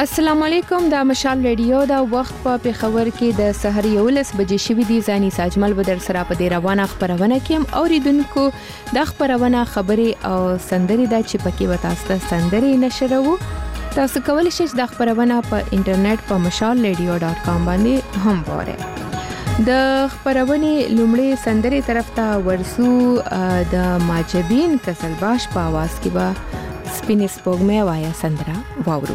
السلام علیکم. د مشال ریډیو دا وخت په پیښور کې د سحر 11 بجې شوې دي. ځاني ساجمل بدر سره په دې روانه خبرونه کې اوریدونکو د خبرونه خبري او سندري د چپکی وتاسته سندري نشرو. تاسو کولی شئ د خبرونه په انټرنیټ په mashalradio.com باندې هم وره. د خبرونه لومړی سندري طرف ته ورسو. د ماجبین کسلباش په आवाज کې به سپینې سپوږمۍ وایا سندره واورو.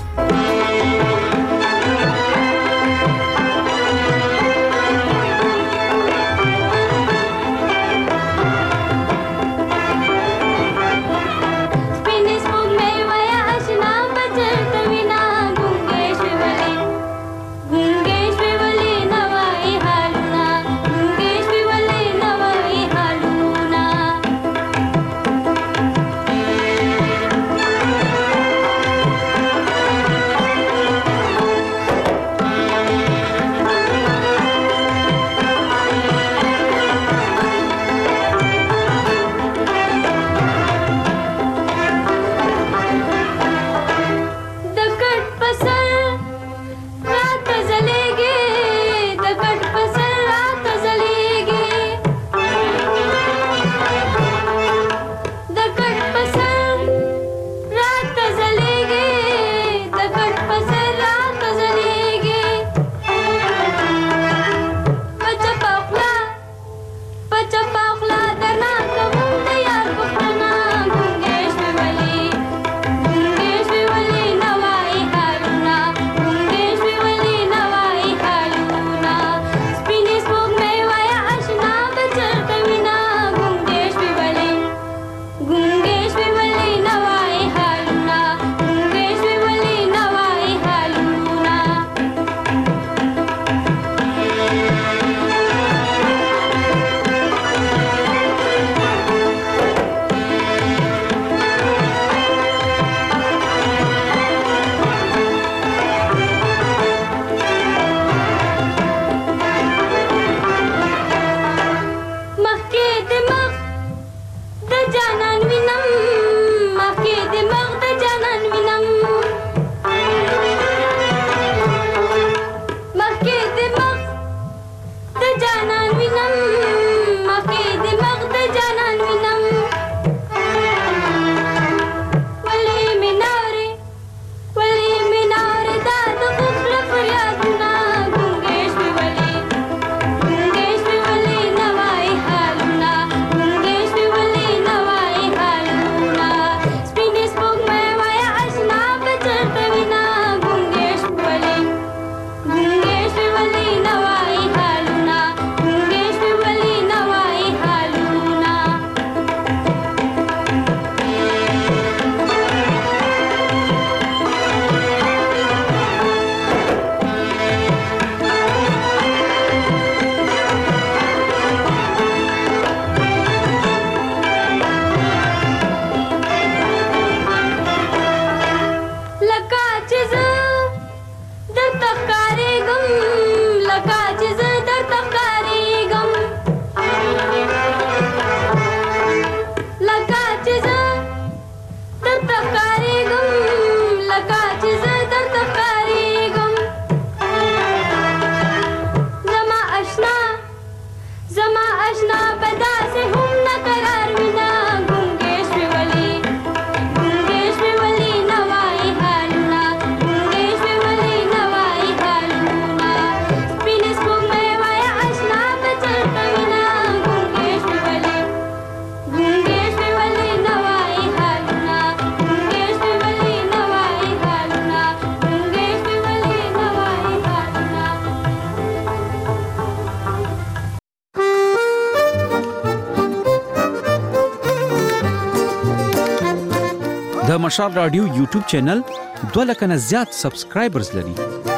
د مشال رادیو یوټیوب چینل 2 لک نه زیات سبسکرایبرز لري.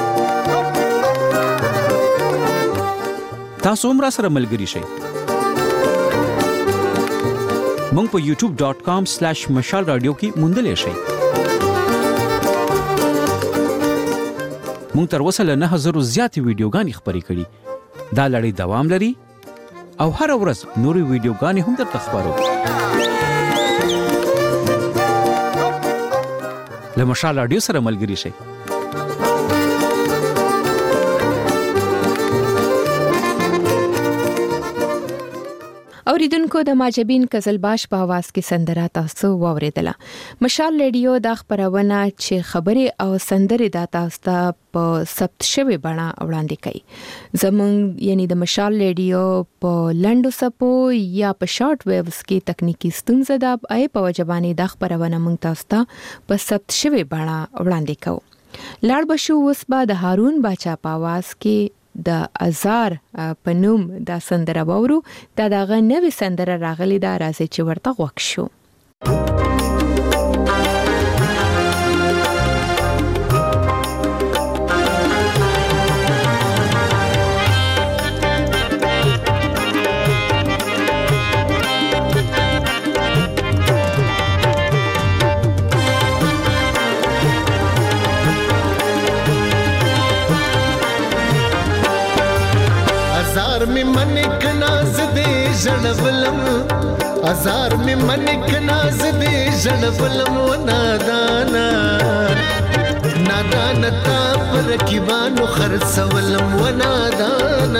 تاسو هم را سره ملګری شئ. مونږ په youtube.com/mashalradio کې موندل شئ. مونږ تر اوسه له 9000 زیات ویډیوګانې خبرې کړي. دا لړۍ دوام لري او هر ورځ نوري ویډیوګانې هم درته خبرو. له مشال رادیو سره ملګری شئ. اوریدونکو د ماجبین قزلباش په आवाज کې سندره تاسو واوریدله. مشال ریډیو د خبرونه چې خبري او سندري د تاسو ته په ثبت شوی بڼه وړاندې کوي. زمونږ یعنی د مشال ریډیو په لندو سپو یا په شارټ ویوز کې تکنیکی ستونزه ده، ای په وجبانی د خبرونه مونږ تاسو ته په ثبت شوی بڼه وړاندې کوو. لاړ بشو اوس به د هارون باچا په आवाज کې د ازار په نوم د سندره باورو دغه نوې سندره راغلي دا راځي چې ورته غوښ شو. می منک ناز دې ژړولم، ازار می منک ناز دې ژړولم، و نادانا نادانا تا پر کیبانو خرڅولم، و نادانا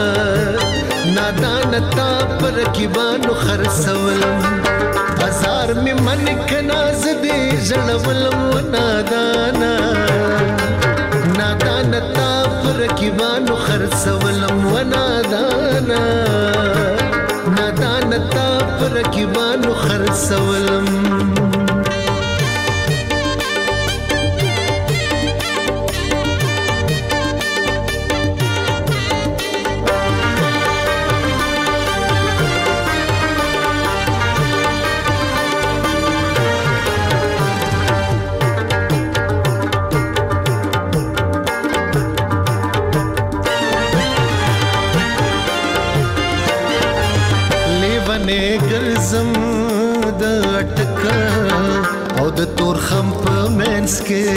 نادانا تا پر کیبانو خرڅولم. ازار می منک ناز دې ژړولم، و نادانا نادانا تا پر کیبانو خرڅولم، و نادانا نادانا تا پر کیبانو خرڅولم. ګرځم د اٹکا او د تور خم په منس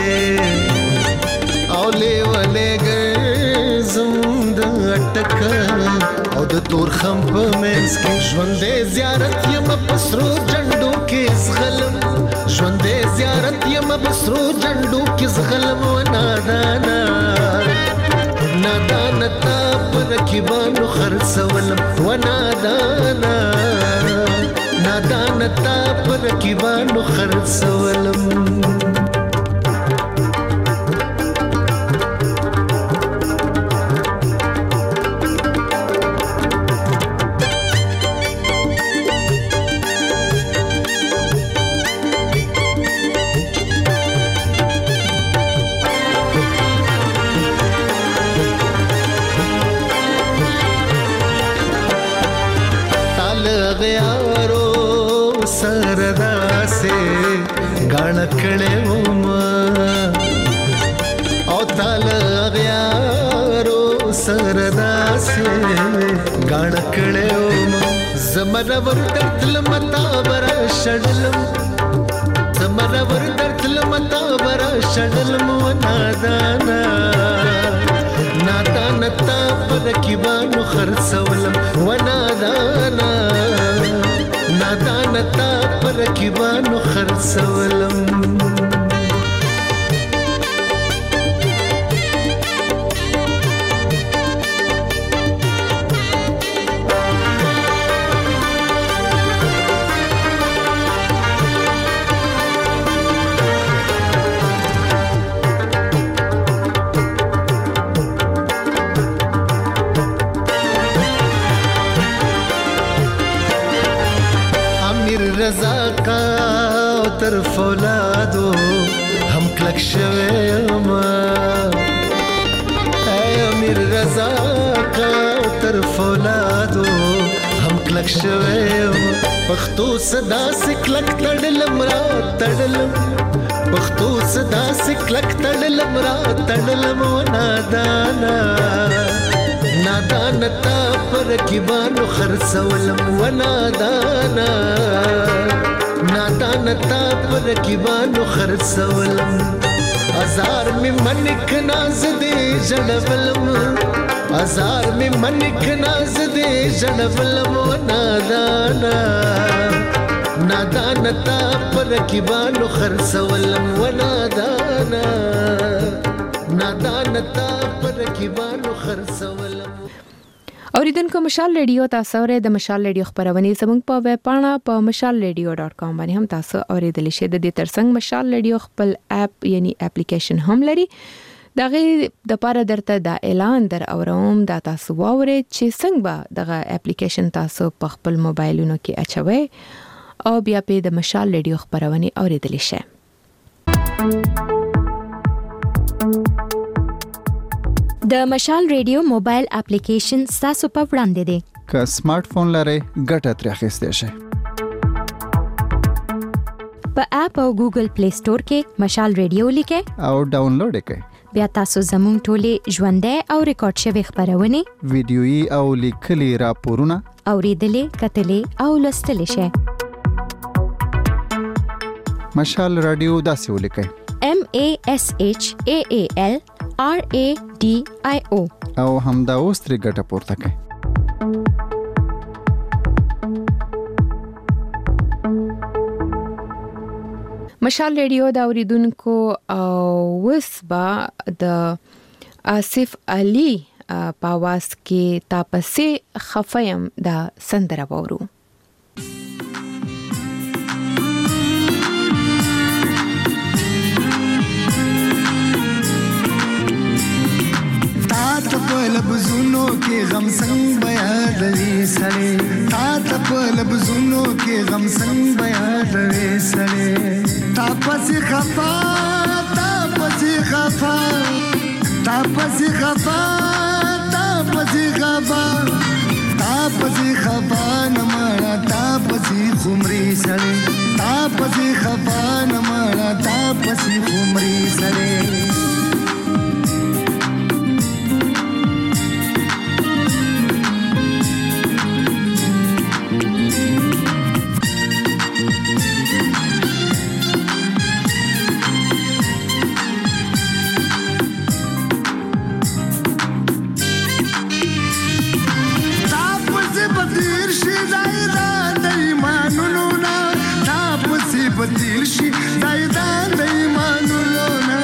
کې، او لیوانه ګرځم د اٹکا او د تور خم په منس کې. ژوندې زیارت یم پسرو جنډو کې زغلم، ژوندې زیارت یم پسرو جنډو کې زغلم، و نادانا نادانا تا پر کیبانو خرڅولم، و نادانا نادانا تا پر کیبانو خرڅولم. सरदा से गाना कड़े उमा ओ ताल गयारो सरदा से गाना कड़े उमा. زمرور درتل متا برا شډلم، زمرور درتل متا برا شډلم، و نادانا نادانا تا پر کیبانو خرڅولم، و نادانا نادانا تا پر کیبانو خرڅولم. رضا کا تر فولادو هم کلک شویم، اے امیر رضا کا تر فولادو هم کلک شویم. پښتو صدا سکلک تړلم را تړلم، پښتو صدا سکلک تړلم را تړلم، و نادانا نادانا تا پر کیبانو خرڅولم، و نادانا نادانا تا پر کیبانو خرڅولم. ازار می منک ناز دې ژړولم، ازار می منک ناز دې ژړولم، و نادانا نادانا تا پر کیبانو خرڅولم، و نادانا نادانا تا پر کیبانو خرڅولم. اوریدونکو مشال ریډیو تاسو اورئ د مشال ریډیو خبرونه زموږ په ویب پاڼه په mashalradio.com باندې هم تاسو اوریدل شئ. د دې ترڅنګ مشال ریډیو خپل اپ یعنی اپلیکیشن هم لري. دغه د پاره درته د اعلان در اوروم دا تاسو واورئ چې څنګه به دغه اپلیکیشن تاسو په خپل موبایلونو کې اچوي او بیا په د مشال ریډیو خبرونه اوریدل شئ. د مشال ریډیو موبایل اپلیکیشن تاسو په وړاندې دی. که سمارټ فون لرئ ګټه ترې اخیستی شئ. په اپ او ګوګل پلی سٹور کې مشال ریډیو لیکئ او ډاونلوډ یې کړئ. بیا تاسو زموږ ټولې ژوندۍ او ریکارډ شوی خبرونه ویډیويي او لیکلي راپورونه اوریدلې کتلې او لوستلې شئ. مشال رادیو داسې ولیکئ MASHAALRADIO او همدا اوس ترې ګټه پورته کړئ. مشال ریډیو دا اوریدونکو او وسبا د آصف علي په आवाज کې تاسو خفایم دا سندره وورو. لبزونو کې غم څنګه بیان لري سړې تا په لبزونو کې غم څنګه بیان لري سړې تا پسې خفا تا پسې خفا تا پسې خفا تا پسې خفا تا پسې خفا نمړه تا پسې خمري سړې تا پسې خفا نمړه تا پسې خمري سړې بدیر شي دایدان د ایمانونو نه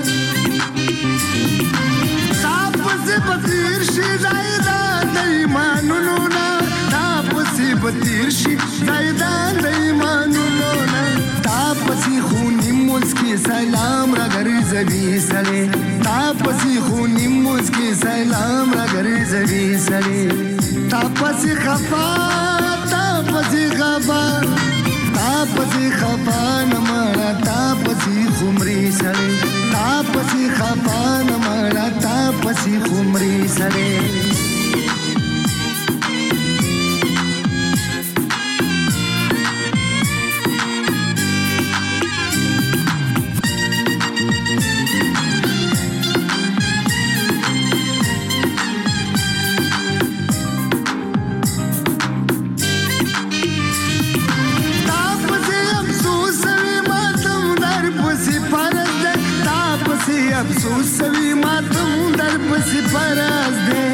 تاسو بدیر شي دایدان د ایمانونو نه تاسو بدیر شي دایدان د ایمانونو نه تاسو خونی مسکی سلام را ګرځوي سړې تاسو خونی مسکی سلام را ګرځوي سړې تاسو خفا تاسو خفا تاپسی خفان مړه تاپسی خمري سړې تاپسی خفان مړه تاپسی خمري سړې افسوس سوي ماتم در پسې پراز دې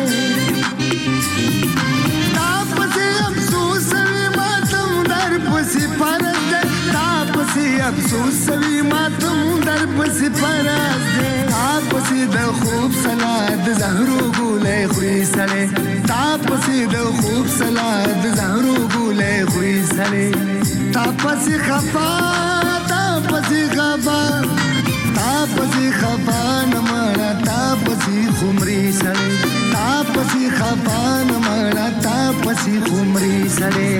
تا پسې افسوس سوي ماتم در پسې پراز دې تا پسې افسوس سوي ماتم در پسې پراز دې تا پسې د خوب سلاد زهرو ګولې خوري سړې تا پسې د خوب سلاد زهرو ګولې خوري سړې تا پسې خفا تا پسې خفا تاپسی خفان مړه تاپسی خمري سړې تاپسی خفان مړه تاپسی خمري سړې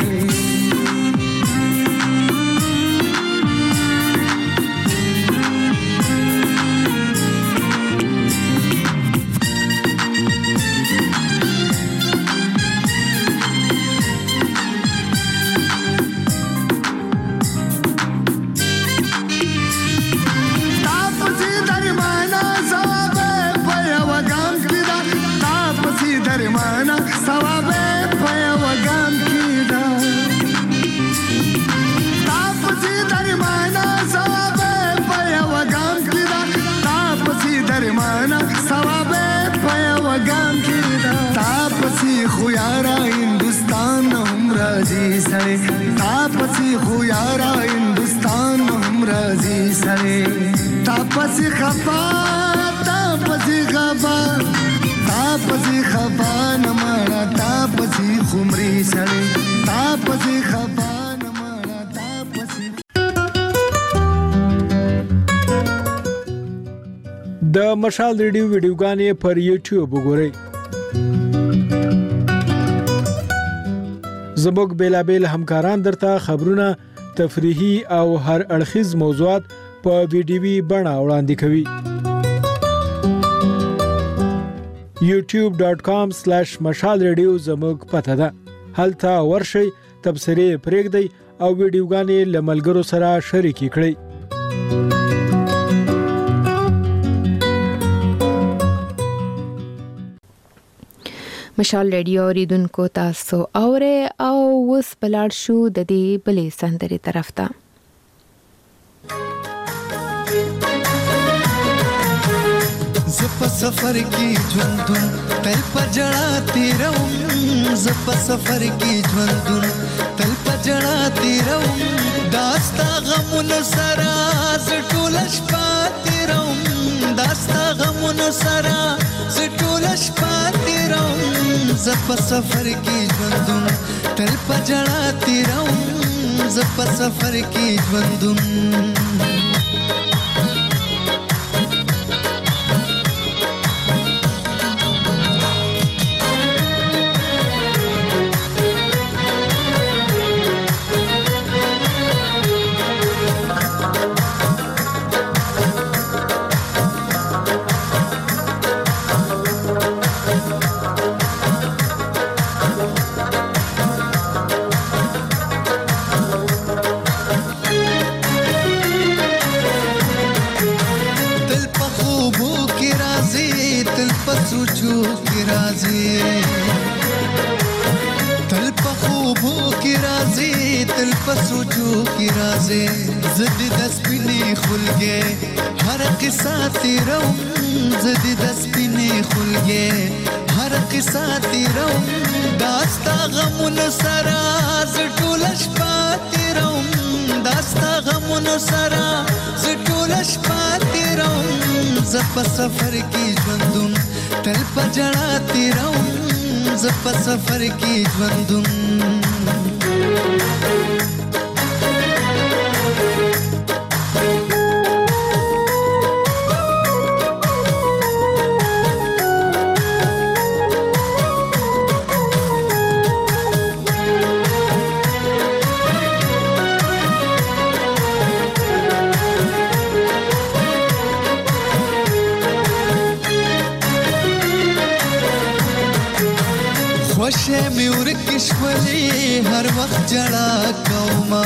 تاپسی خو یارا هندوستان هم راځي سړې تاپسی خفا تاپسی خفا تاپسی خفا نمړه مشال ریډیو ویډیوګانې پر یوټیوب وګورئ. زموږ بیلابیل همکاران درته خبرونه، تفریحي او هر اړخیز موضوعات په ویډیوي بڼه وړاندې کوي. youtube.com/مشال ریډیو زموږ پته ده. هلته ورشئ، تبصرې پرېږدئ او ویډیوګانې له ملګرو سره شریکې کړئ. مشال ریډیو اوریدونکو تاسو اوره او وس بلار شو د دې بلې سندرې طرف ته. زپ سفر کی ژوندون تل پجړا تیروم، زپ سفر کی ژوندون تل پجړا تیروم، داستا غمون سرا زټول شپه تیروم، داستا غمون سرا زټول شپه تیروم، زپ سفر کی ژوندون تل پجړا تیروم، زپ سفر کی ژوندون. سوچو کی رازی تل په خوبو کی رازی، تل په سوچو کی رازی، زدی دس پینی خلگے ہر قصہ تیروم، زدی دس پینی خلگے ہر قصہ تیروم، داستا غمون سرا زټول شپه تیروم، داستا غمون سرا زټول شپه تیروم، زپ سفر کی ژوندون تل پجړا تیروم، زپ سفر کی ژوندون. خوشه می ورکش ولی هر وخت جړا کوما،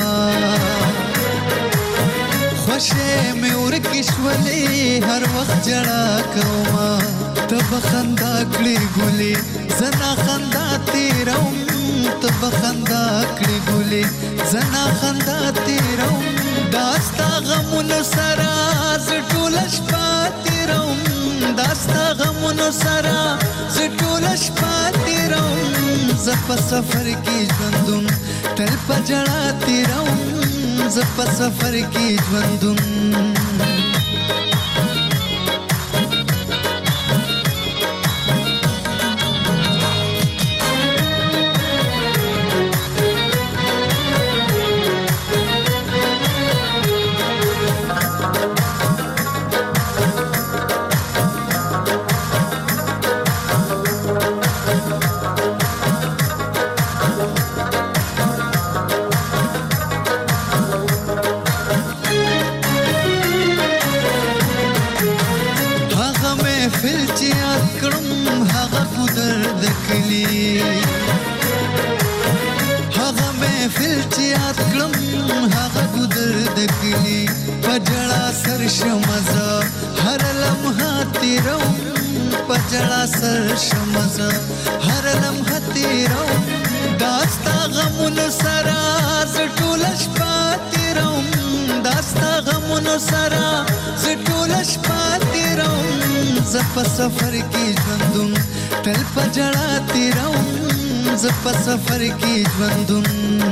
خوشه می ورکش ولی هر وخت جړا کوما، تب خندا کړي ګولي زنا خندا تیروم، تب خندا کړي ګولي زنا خندا تیروم، داستا غمون سرا زټول شپه تیروم، داستا غمون سرا زټول شپه تیروم، زپ سفر کی ژوندون تل پجړا تیروم، زپ سفر کی ژوندون. پجړا سر شمزه هر لمحه تیروم، داستا غمون سرا زټول شپه تیروم، داستا غمون سرا زټول شپه تیروم، زپ سفر کی ژوندون تل پجړا تیروم، زپ سفر کی ژوندون.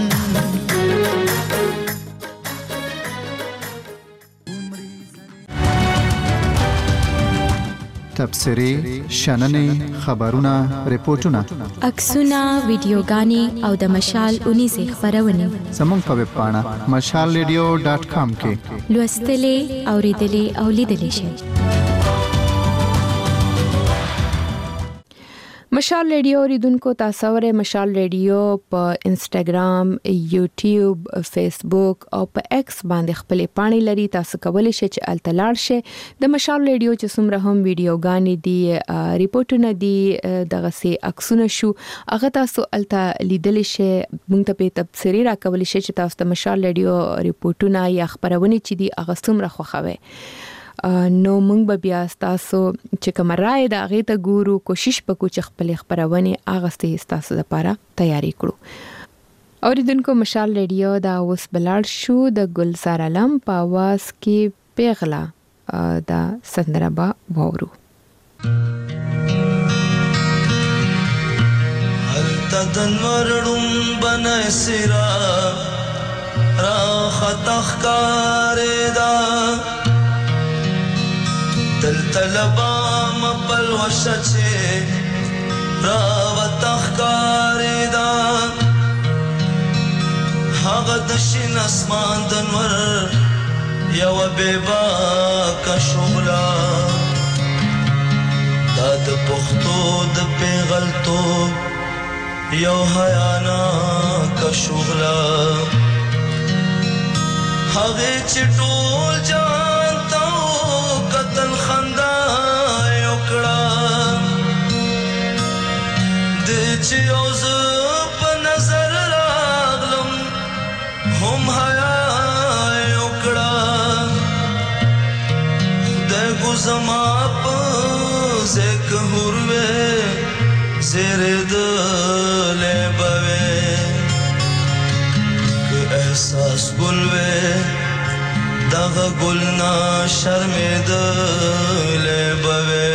تبصرې، شننې، خبرونه، ریپورتونه، عکسونه، ویډیوګانې او د مشال اونیزې خبرونه زموږ په ویب پاڼه mashalradio.com کې لوستلې، اوریدلې او لیدلې شئ. مشال ریډیو اوریدونکو تاسو ورې مشال ریډیو په انسټاګرام، یوټیوب، فیسبوک او په ایکس باندې خپل پاڼې لري. تاسو کولی شئ چې التلار شئ د مشال ریډیو چې څومره هم ویډیوګانې دي، ریپورتونه دي، دغه سي عکسونه شو، هغه تاسو الته لیدلی شئ. موږ ته په تبصرې راکولی شئ چې تاسو د مشال ریډیو ریپورتونه یا خبرونه چې دي هغه څومره خوښوي. نو موږ به بیا تاسو چې کوم راي دا غي ته ګورو، کوشش وکړو چې خپل خبرونه اغستې تاسو لپاره تیاری کړو. اوریدونکو مشال ریډیو دا اوس بلار شو د ګلزار علم په आवाज کې پیغلا دا سندره با وورو. هل تدنورم بنسرا را خطخ کاردا دل طلبا مبل وشچه را تخکاری دا هاغ دشین اسمان دنور یو بیبا کا شغلا دا د پختو د پیغلتو یو حیانا کا شغلا هاغ چټول جانتا قتل خندا یوکړه د چې اوس په نظر راغلم هم حیا یوکړه د ګزما په زک هروه زره د لبوي که احساس ګلوي دغه ګلنا شرمېدلې بوي.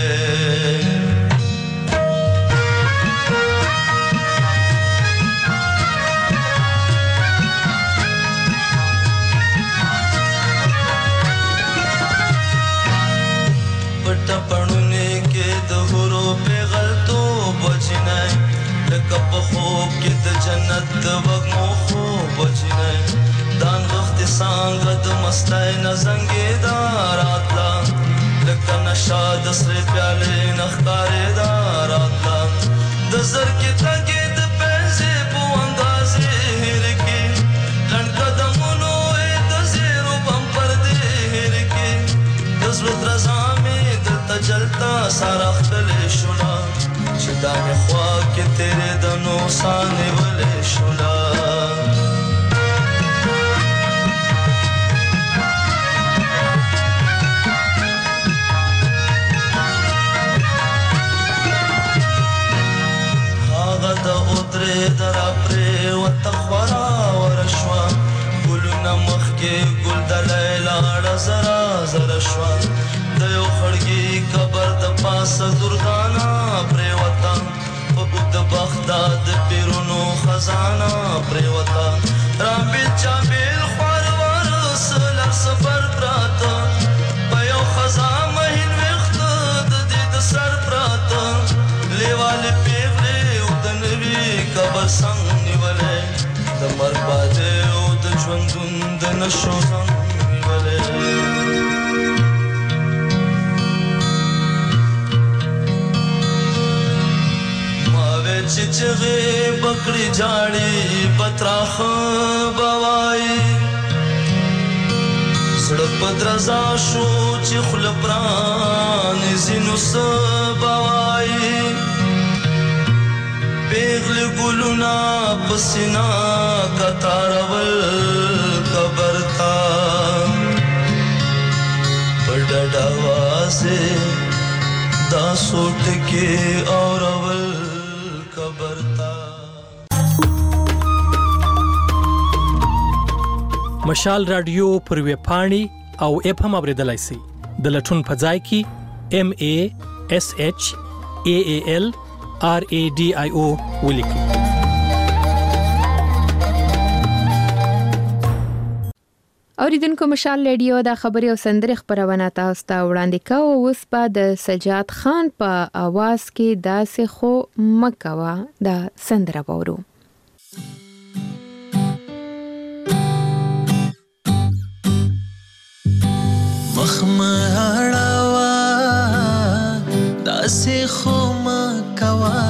پټ پړونه کې د هورو پیغلتو بچنای لکه په خوب کې د جنت د وګمو خوب بچنای دان وخت څنګه د مستای نزنګې داراتلا لکه نشا د سر پیاله نخکارې داراتلا د زر کې تګې د پنځه په اندازې هر کې لړ قدمونو د زیرو بم پر دې هر کې د زړه درزامې د تجلتا سارا خپل شولا چې دا مې خوا کې تیرې د نو سانې ولې شولا درا پرې وتخورا ورشوا ګلونه مخ کې ګل د لیلا زرا زرا شوا د یو خړګي قبر د پاسه دردانا پرې وتا په د بغداد پیرونو خزانه پرې وتا را بچا بیل خور ورسل سفر پراته په یو خزانه هین وخت د دې د سر پراته لیواله قبر څنګه نیولې د مرباده او د ژوندون د نشو څنګه نیولې ما وچ چغې بکړې جاړي پتراخ بوای سړک پدرزا شو چې خل پران زینو سبوای پیغل گلونا پسینا کتارول کبرتا پڑڑ آوازے دا سوٹ کے اورول کبرتا. مشال رادیو پر وی پاڼي او اپ هم اوریدلای شي د لټون په ځای کې MASHAAL RADIO ولیکي. اوریدونکو مشال ریډیو دا خبري او سندري خبرونه تاسو ته وړاندې کوو. اوس په د سجاد خان په आवाज کې داسې خو مکوا دا سندره وورو. مخمهړوا داسې خو مکوا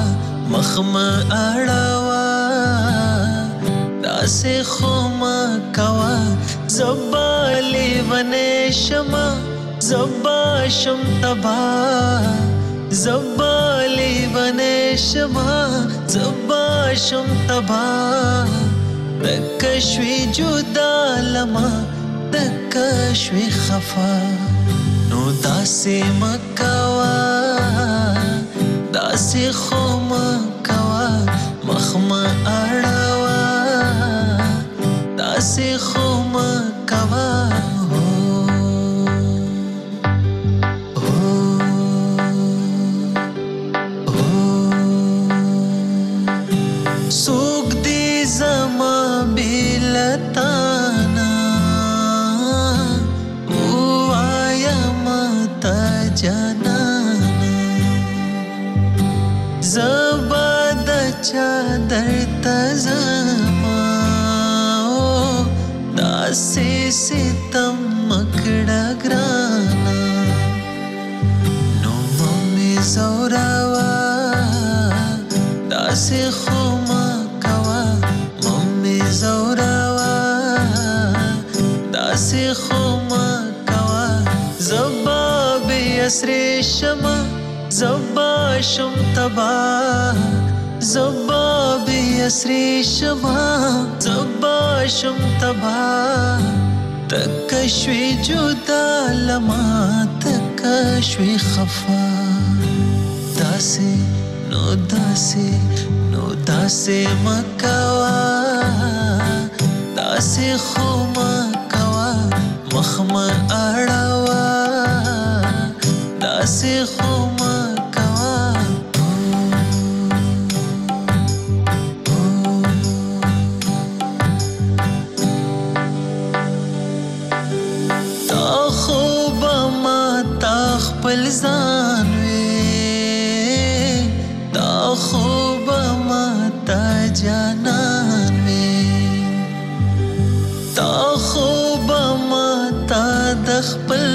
مخمه اړوا داسې خو ما کوا زبالی ونه شما زبا شم تبا زبالی ونه شما زبا شم تبا دکشوی جدا لما دکشوی خفا نو داسې مکوا داسې خو مکوا مخمه اړوا داسې خو مکوا سوک دی زما بیلتانا او آیا متا جانانا زبا دا چادر تزما داسی ستم مکڑا گرانا نو ممی زوراوا داسی خوما کوا ممی زوراوا داسی خوما کوا زبا بی اسری شما زبا شم تبا زبا بی اسری شما زبا شم تبا تکشوی جدا لما تکشوی خفا داسی نو داسې مکوا داسې خو مکوا مخمه اړوا داسې خو مکوا تا خو به ما تا خپل ځان خوب ماتا جانان وی تا خوب ماتا دخپل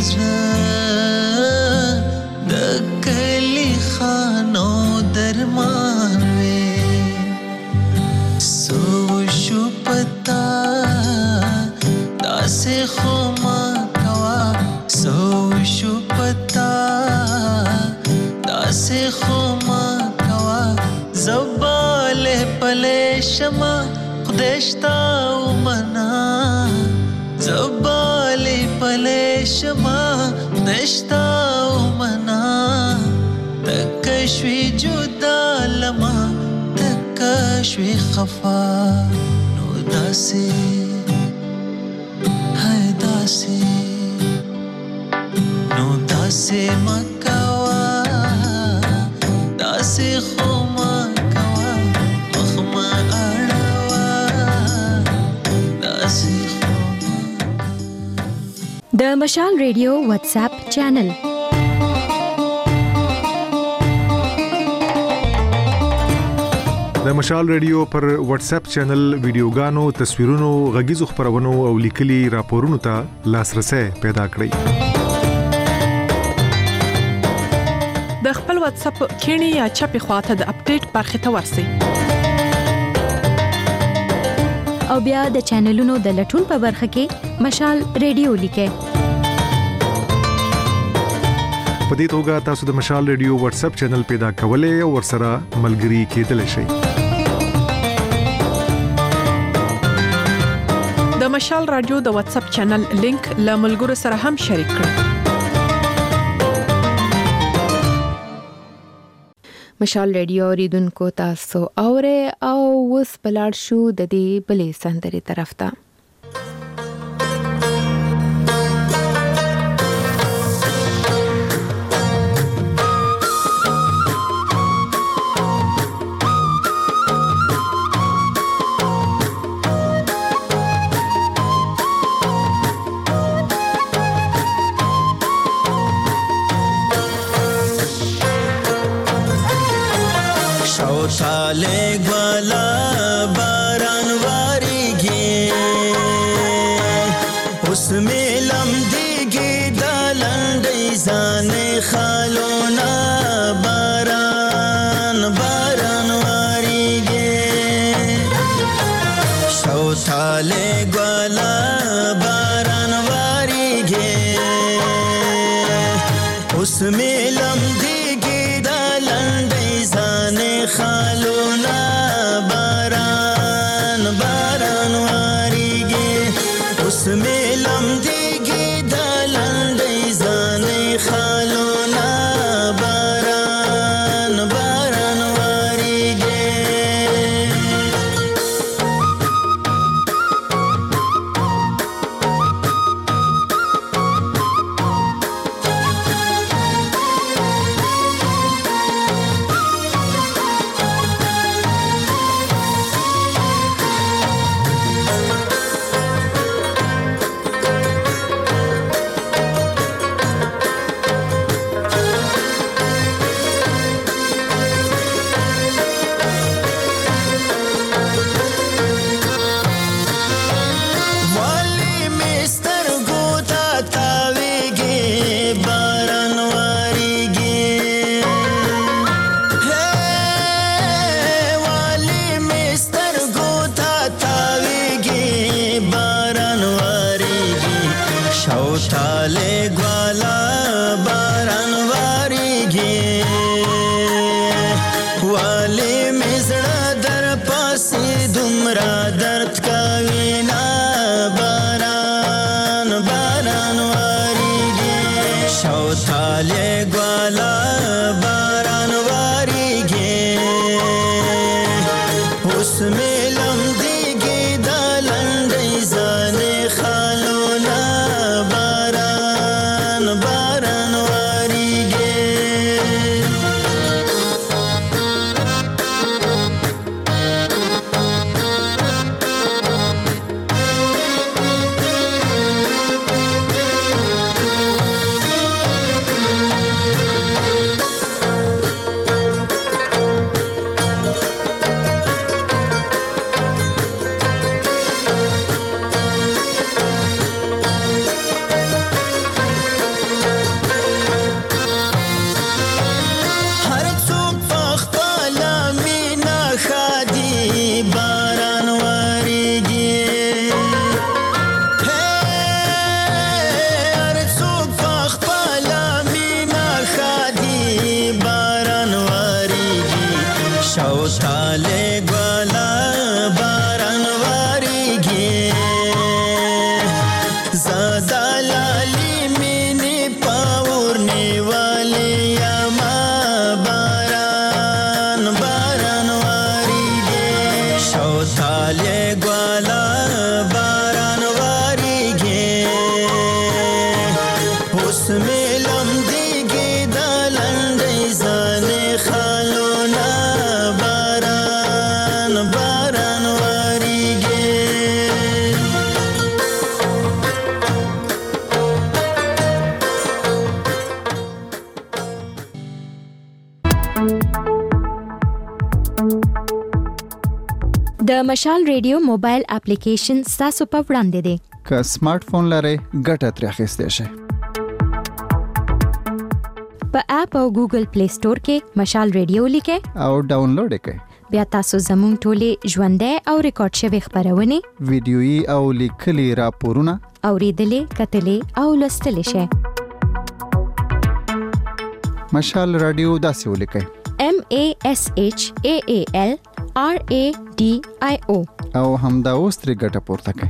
زړه د کلی خانو درمان وی سو شو پتا داسې خو ما کوا سو شو پتا داسې خو ما زباله پله شما خدشتا ومنا زباله پله شما خدشتا ومنا تکشوی جدا لما تکشوی خفا نو داسی ہے داسی نو داسی مکوا داسی خوما د مشال ریډیو واتس اپ چینل د مشال ریډیو پر واتس اپ چینل ویډیوګانو تصویرونو غږیزو خبرونو او لیکلي راپورونو ته لاسرسي پیدا کړئ د خپل واتس اپ کینی یا چپی خواته د اپډیټ برخه ته ورسئ او بیا د چینلونو د لټون په برخه کې مشال ریډیو لیکئ په دې توګه تاسو د مشال ریډیو واتس اپ چینل پیدا کولای او ورسره ملګري کېدلی شئ د مشال رادیو د واتس اپ چینل لینک له ملګرو سره هم شریک کړئ مشال ریډیو ریدونکو تاسو اوره او وس بلار شو د دې بلې سندري طرف ته شاله ګوالا باران واریږي اوس ملم دیږي د لنډۍ ځان خالونه باران باران شوتاله ګوالا باران واریږي اوس میلم دیږي د لنډۍ ځانې خالونه باران باران واریږي اوس میلم دیږي د لنډۍ ځانې خالونه باران باران واریږي د مشال ریډیو موبایل اپلیکیشن تاسو په وړاندې دی. که سمارټ فون لرئ ګټه ترې اخیستی شئ. په اپ او ګوګل پلی سٹور کې مشال ریډیو لیکئ او ډاونلوډ یې کړئ. بیا تاسو زموږ ټولې ژوندۍ او ریکارډ شوي خبرونه ویډیويي او لیکلي راپورونه اوریدلې کتلې او لوستلې شئ. مشال رادیو داسې ولیکئ MASHAALRADIO او همدا اوس ترې ګټه پورته کړئ.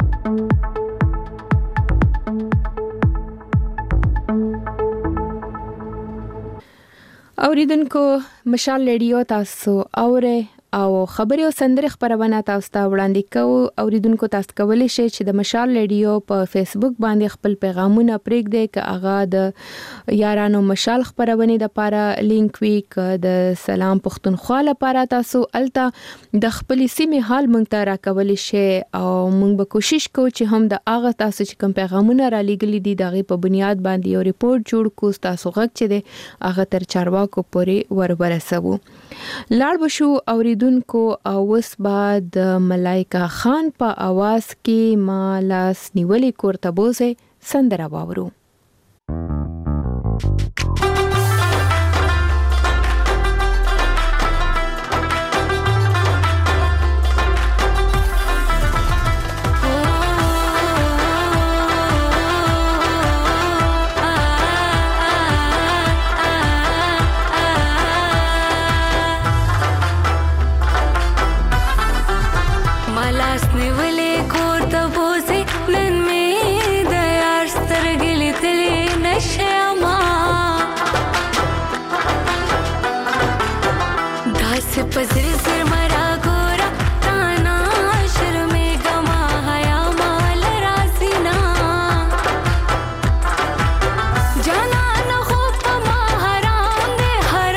اوریدونکو مشال ریډیو تاسو اوره او خبري او سندري خبرونه تاسو ته وړاندې کوو. اوریدونکو تاسو کولی شئ چې د مشال ریډیو په فیسبوک باندې خپل پیغامونه پرېږدئ که هغه د یارانو مشال خبرونه د لپاره لینک وی که د سلام پښتونخوا لپاره تاسو الته د خپل سیمې حال مونږ ته راکولی شئ او مونږ به کوشش کوو چې هم د هغه تاسو چې کوم پیغامونه را لېږلي دي دغه په بنیاد باندې یو ریپورت جوړ کړو تاسو غږ چې دی هغه تر چارواکو پورې ورسوو. لاړ بشو اوریدونکو اوس بعد ملائکه خان په आवाज کې ما لاس نیولې کورته بوزه سندره واورو. مالاس نیولې کور ته بوزي نن مې د یار سترګې لیدلې نشه ما داسې په زر زر مرا ګوره تانا شرمېږه ما حیا مال راځي نه جانانه خو په ما حرام دی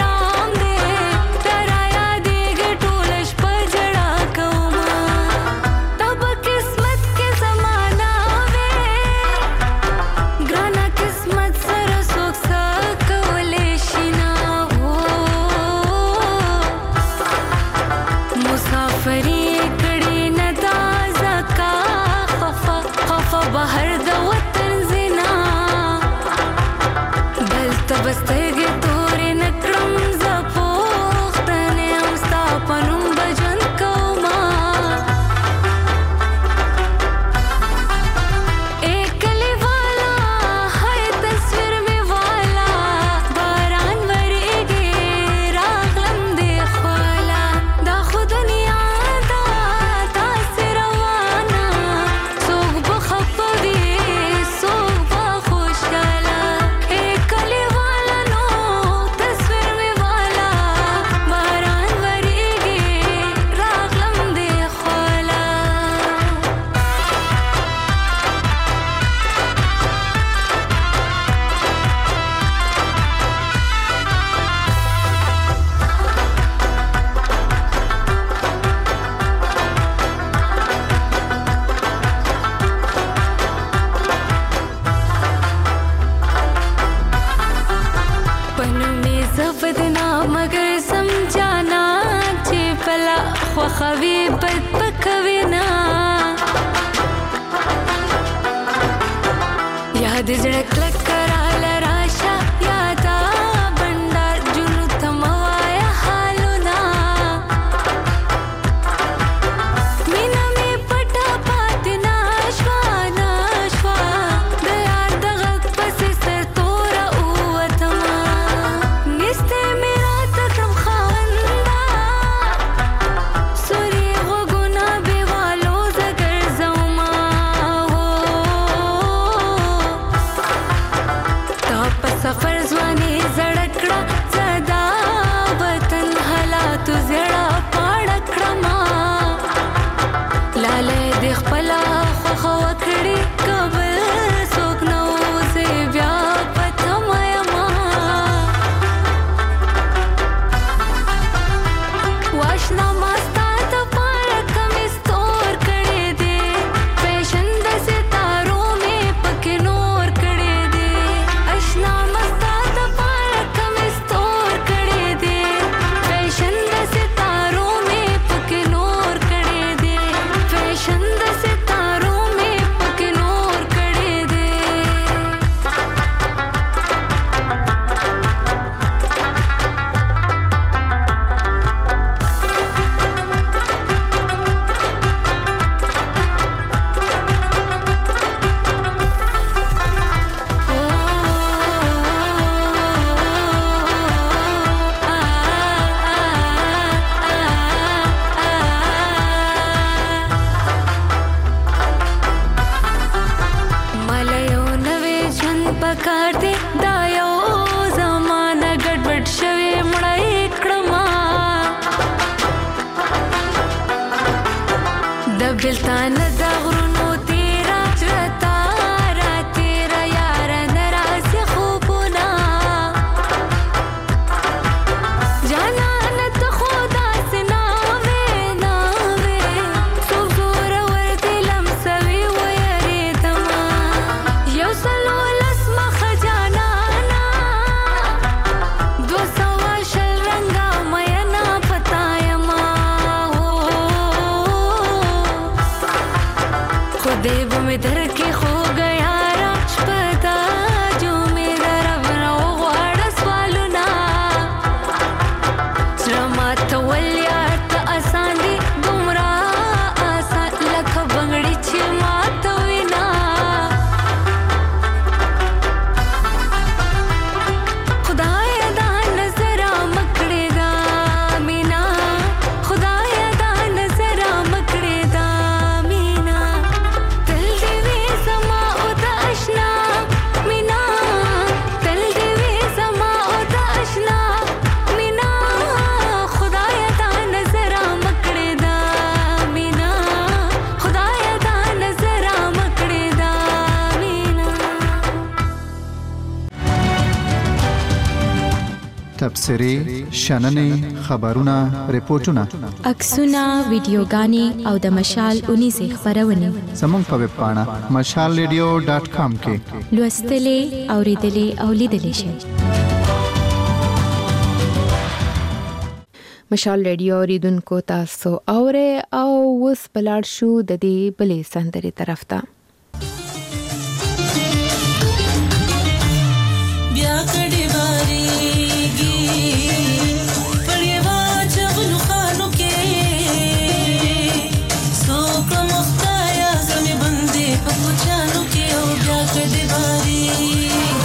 ترا یادېږي ټوله شپه ژړا کومه تا به قسمت کې زمانه وې ګرانه قسمت سره څوک څه کولی شي نه مسافري کړي نه دا زکا خفا بهر د وطن زنا دلته بسترګې تورې نه کړم زه پوښتنې هم ستا په نوم به ژوند کومه ای کلیوالا هی تصویر مې والا باران ورېږي راغلم دې خواله دا خو دنیا ده داسې روانه څوک به خفه وي څوک به خوشحاله ای کلیوالا نو تصویر مې والا باران ورېږي راغلم دې خواله پنو می زفدنا مگر سمجانا چې پلا خوخوي بد پکوي نا یاد زړه کلک کراله راشه یادا بندار جنو تموایا حالونه مینا می پټه پاتې نشوا د یار د غږ پسې سر توره ووتمه نستې مې راته کړم خاونده سوري غوږونه بېوالو زه ګرځومه تا په سفر ځواني زړه کړه زه دا وطن حالاتو زړه پاړه کړمه لالی دې خپله خوښه وکړي که بل څوک نه اوسې بیا په تمه یمه واشنا ما ستا دپاره کمیس تور کړی دی فیشن د ستارو مې پکې نور کړی دی اشنا ما ستا دپاره کمیس تور کړی دی فیشن د ستارو مې پکې نور کړی دی فیشن د ستارو مې پکې نور کړی دی مالا یو نوې ژوند پکار دی دا یو زمانه ګډوډ شوې مړه یې کړمه د بېلتانه د غرونو تېره زړه تا را تېره یاره نه راځي خوبونه جانانه ته خو داسې ناوې څوک زورور دې لمسوي ویرېدمه یو سلو لس مخه جانانه 200 شل رنګه میینه پتا یمه خدای به مې درکې خوږ یاره شپه دا جو مې د رب نه وغواړه سوالونه زړه ماتول یار ته اسان دي دومره اسان لکه بنګړي چې ماتوي نه خدایه دا نظر مکړې دا مینا خدایه دا نظر مکړې دا تبصرې شننې خبرونه ریپورتونه عکسونه ویډیوګانې او د مشال 19 خبرونه زموږ په ویب پاڼه mashalradio.com کې لوستلې اوریدلې او لیدلې شئ. مشال ریډیو ریدونکو تاسو اوره او وس بلار شو د دې بلې سندرې طرف ته. بیا کډې باریږي پړېوا چغلو خانو کې څوک مختایا زمې بندې په کوچانو کې او بیا کډې باریږي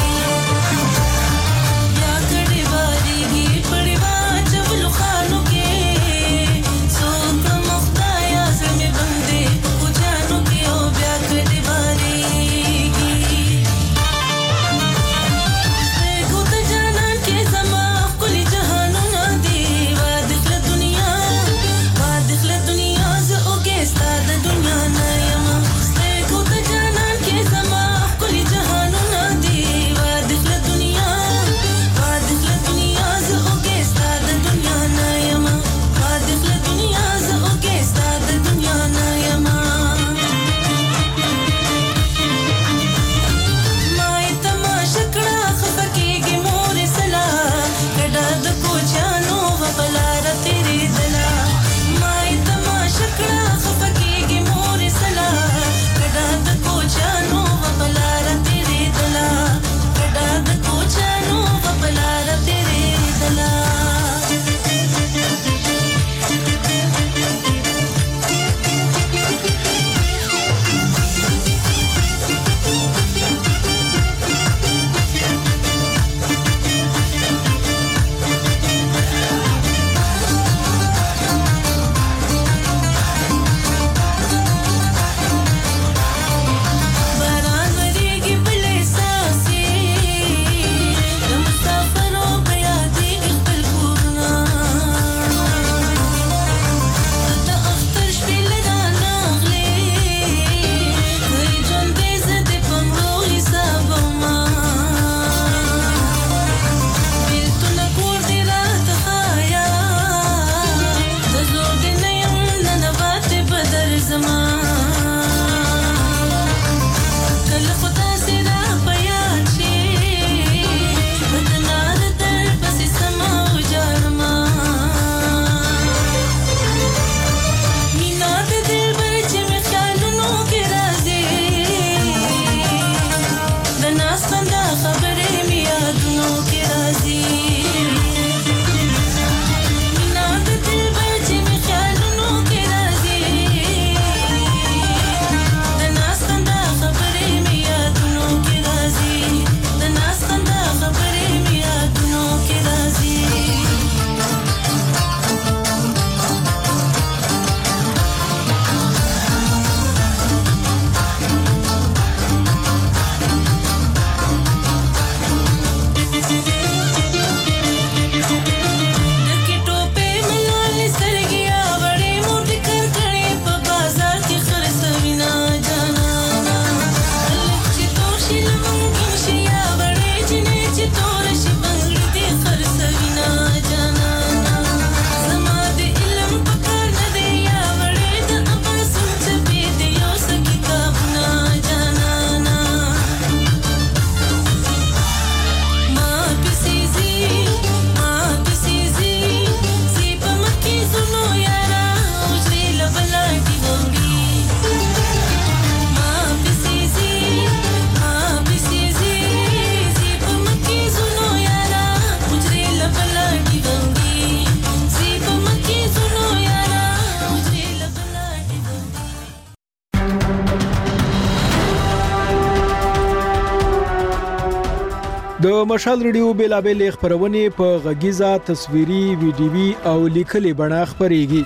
د مشال ریډیو بیلابل خبرونه په غږیزه تصویري ویډیوي او لیکلي بڼه خبريږي.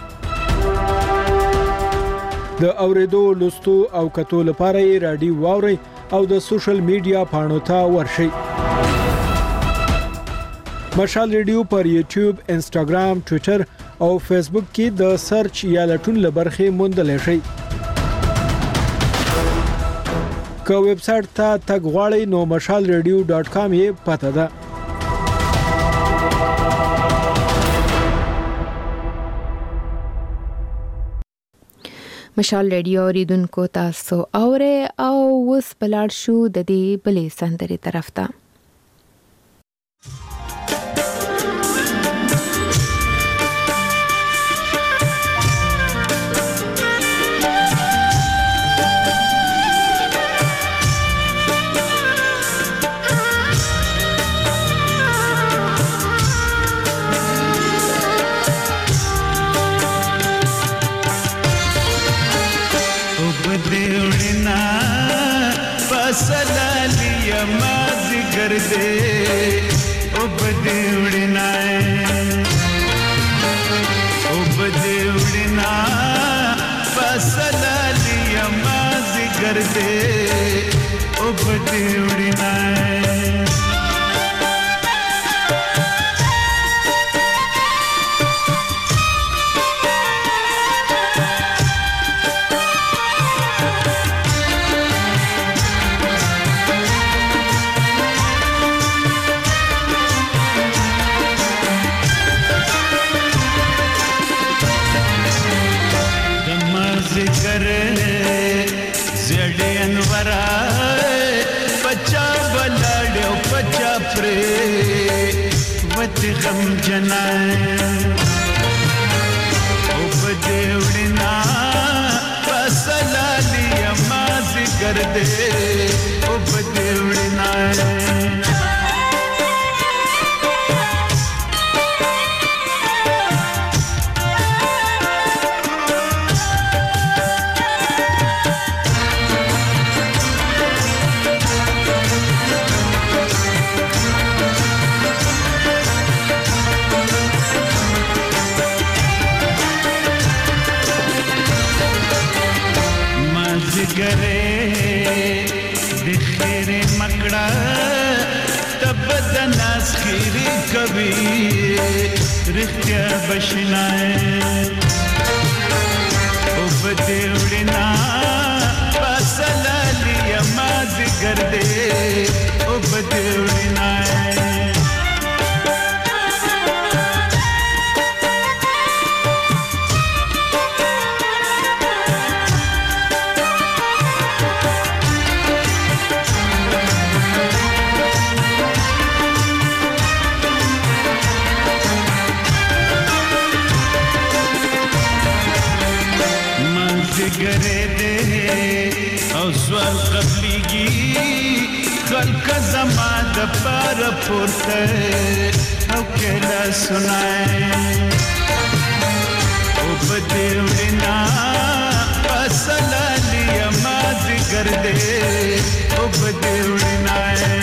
د اوریدو لوستو او کتو لپاره رادیو واوري او د سوشل میډیا پاڼو ته ورشي. مشال ریډیو پر یوټیوب، انسټاګرام، ټوئیټر او فیسبوک کې د سرچ یا لټون لبرخه موندل شي. که ویب سټ ته تګ غواړئ نو mashalradio.com یې پته ده. مشال ریډیو ریدونکو تاسو اوره او وس بلار شو د دې بلې سندرې طرف ته. सलालिया माज कर दे ओ बदेवड़ना सलालिया माज कर दे ओ बदेवड़ना गम जनाए ओ बदेवड़ना सलालिया माज कर दे ओ बदेवड़ना गरे दिखेरे मकड़ा तब दनास खीरी कभी रिख्या बशनाए ओ बदेवड़ना सलालिया माज कर दे ओ बदेवड़ना गरे दे और स्वर कबलीगी खल्क जमाद पर पुरते और केला सुनाए ओ बदेवड़ना सलालिया माज कर दे ओ बदेवड़ना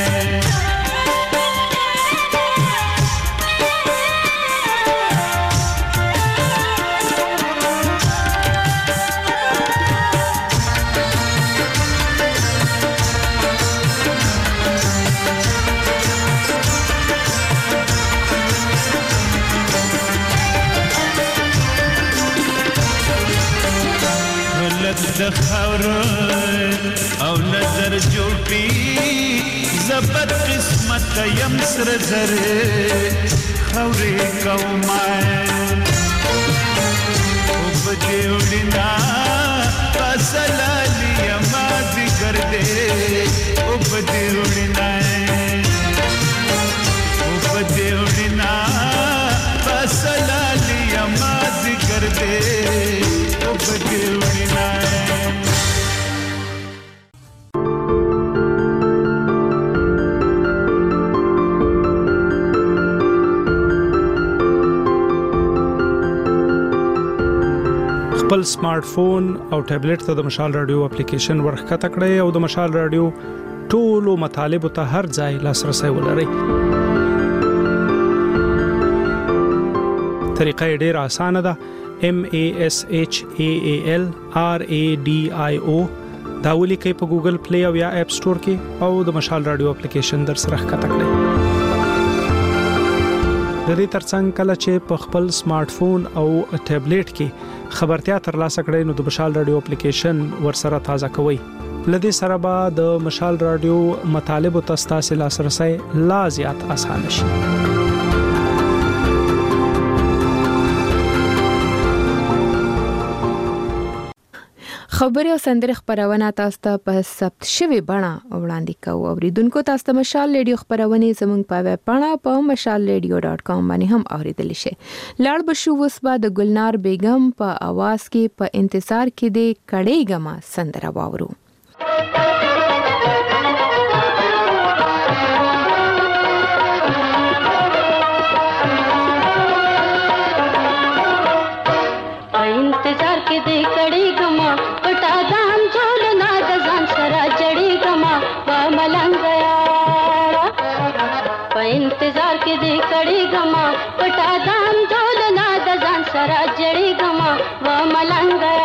د خور او نظر جوړی زبر قسمت یم سر زر خورې کومای او بجوړنا سلالیه ما ذکر دې او بجوړنا او بجوړنا سلالیه ما ذکر دې او بجوړنا خپل سمارټ فون او ټابلیټ ته د مشال رادیو اپلیکیشن ورخکته کړئ او د مشال رادیو ټولو مطالبه ته هر ځای لاسرسي ولرئ. طریقه ډیره اسانه ده. MASHAAL RADIO دا ولیکئ په ګوګل پلی او یا اپ سٹور کې او د مشال رادیو اپلیکیشن در سره ښکته کړئ. د دې ترڅنګ کله چې په خپل سمارټ فون او ټابلیټ کې خبرتیا ترلاسه کړئ نو د مشال رادیو اپلیکیشن ورسره تازه کوئ. لدې سره به د مشال رادیو مطالب او تاسو لاسرسي لا زیات اسانه شي. خبري او سندري خبرونه تاسو ته په ثبت شوی بڼه وړاندې کوو. اوریدونکو تاسو ته مشال ریډیو خبرونه زموږ په ویب پاڼه په mashalradio.com باندې هم اوریدلی شئ. لاړ بشو اوس به د ګلنار بیگم په आवाज کې په انتظار کې دی کړهګما سندره واورو. इंतजार के दे कड़ी गमा पटा दाम झोल ना दजान सरा जड़ी गमा वा मलंग गया प इंतजार के दे कड़ी गमा पटा दाम झोल ना दजान सरा जड़ी गमा वा मलंग गया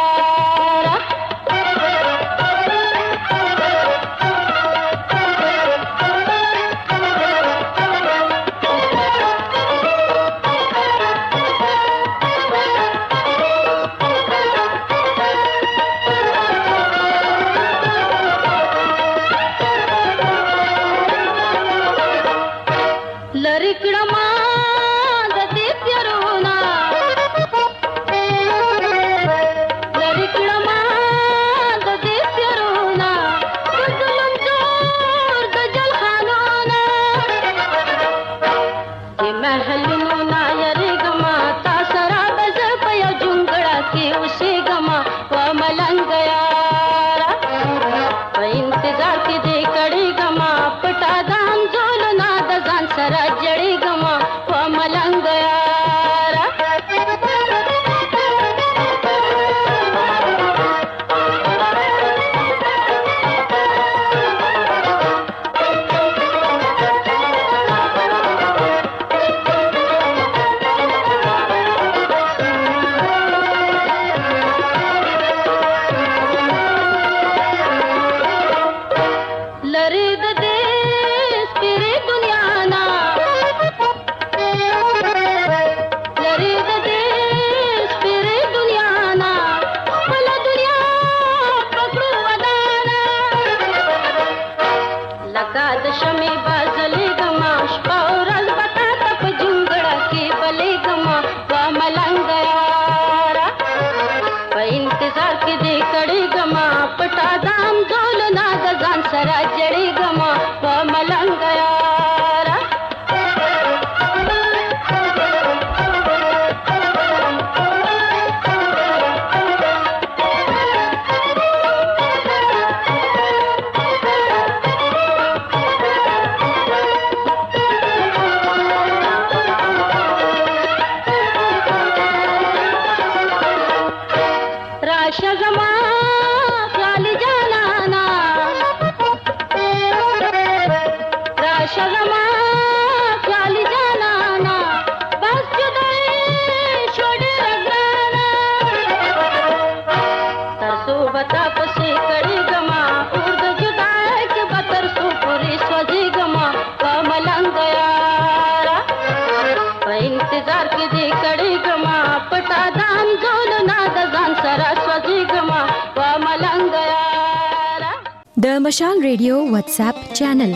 د مشال ریډیو واتس اپ چینل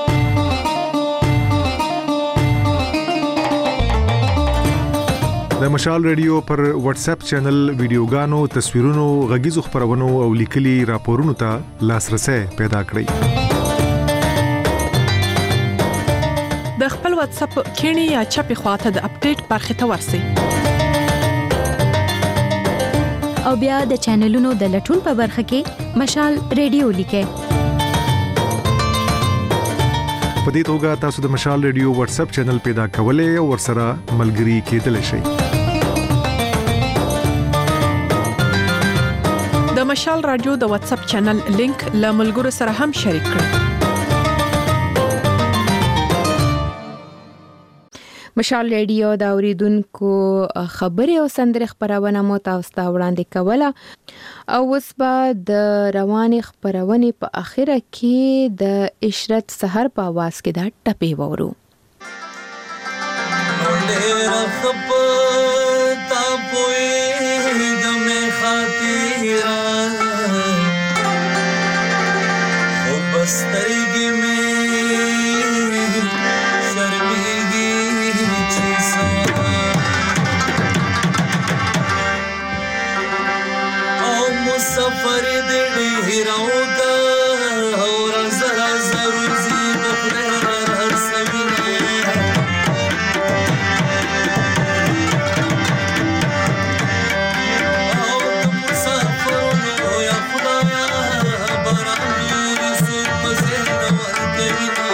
د مشال ریډیو پر واتس اپ چینل ویډیوګانو تصویرونو غږیزو خبرونو او لیکلي راپورونو ته لاسرسي پیدا کړئ. د خپل واتس اپ کینی یا چپی خواته د اپډیټ برخه ته ورسئ. او بیا د چینلونو د لټون په برخه کې مشال ریډیو لیکئ. په دې توګه تاسو د مشال ریډیو واتس اپ چینل پیدا کولای او ورسره ملګري کېدلی شئ. د مشال رادیو د واتس اپ چینل لینک له ملګرو سره هم شریک کړئ. مشال ریډیو دا اوریدونکو خبري او سندري خبرونه مو تاسو ته وړاندې کوله او اوس به د رواني خبرونه په اخره کې د عشرت سحر په आवाज کې دا ټپي وورو. ډېر خپه تا پوي د مې خاطره خو بسترګې مې شرمېږي چې او سفر دې ډېر اوږده او راځه راځه روزي به خدای رارسوینه او د مسافرونو یا خدایه باران ډېرې څوک په ذهن ورکوینه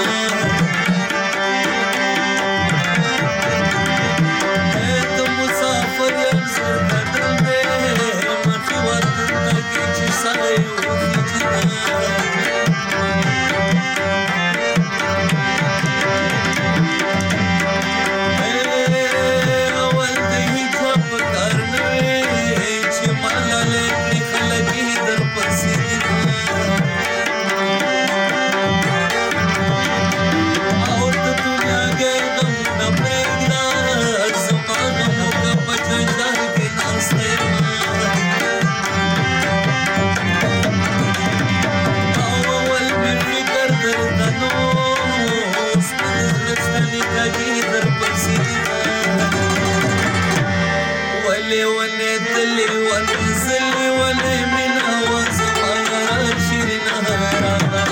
د مسافر یم زر قدم دی مخې ورته تګې چې سړی وخېږي اول د هیچا په کار نه وې چې ملالې کړي خلک یې درپسې دي او د دنیا ګردم نه پرېږده زما غمونه په جنجال کې ناسته یم او اول مې فکر درته نو اوس مې د زړه ستنې کږې درپسې دي ولې ولې تلې ولې زلې ولې مینه وه زما یاره شیرینه راغله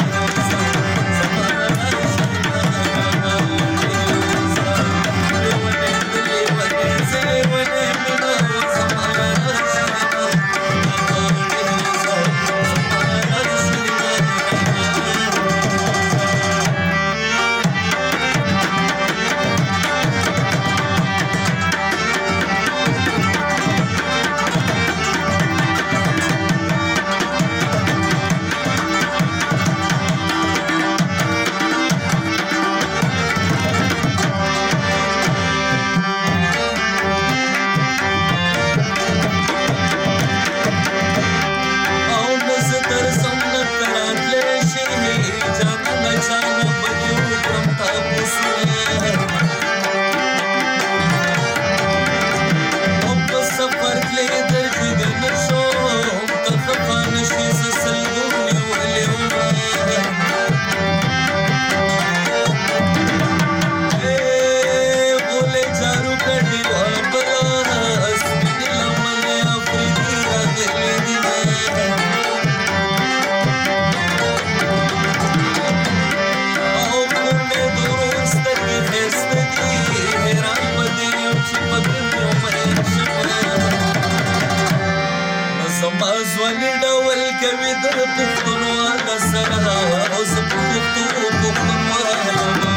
ځواني ډول کوي د پښتونواله سره او زه په پښتونواله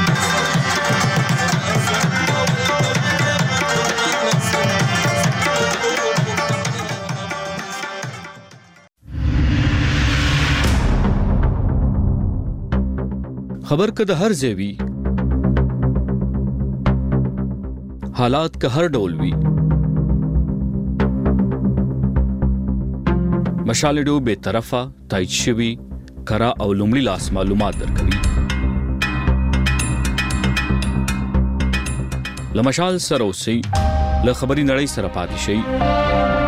خبر که د هر ځای وي حالات که هر ډول وي مشال ریډیو بے طرفه تایید شوی کرا او لومړی لاس معلومات درکوي لمشال سره اوسئ له خبري نړۍ سره پاتې شئ